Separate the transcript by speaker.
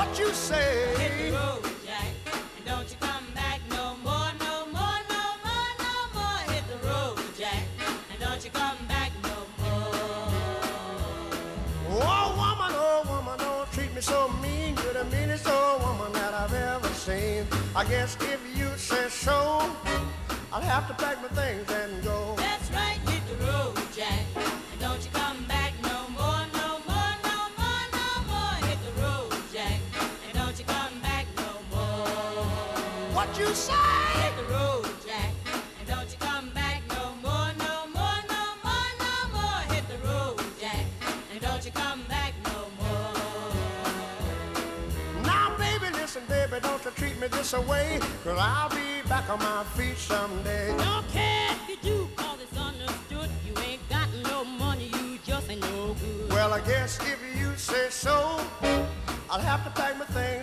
Speaker 1: What you say?
Speaker 2: Hit the road, Jack, and don't you come back no more, no more, no more, no more. Hit the road, Jack, and don't you come back no more.
Speaker 1: Oh woman, don't treat me so mean. You're the meanest old woman that I've ever seen. I guess if you say so, I'll have to pack my things and go.
Speaker 2: That's right, hit the road, Jack, and don't you come back no more, no more, no more, no more. Hit the road, Jack, and don't you come back no more.
Speaker 1: What you say?
Speaker 2: Hit the road, Jack, and don't you come back no more, no more, no more, no more. Hit the road, Jack, and don't you come back no more.
Speaker 1: Now, baby, listen, baby, don't you treat me this away, 'cause I'll be back on my feet someday.
Speaker 2: Don't care if you do, 'cause it's understood. You ain't got no money, you just ain't no good.
Speaker 1: Well, I guess if you say so, I'll have to pack my things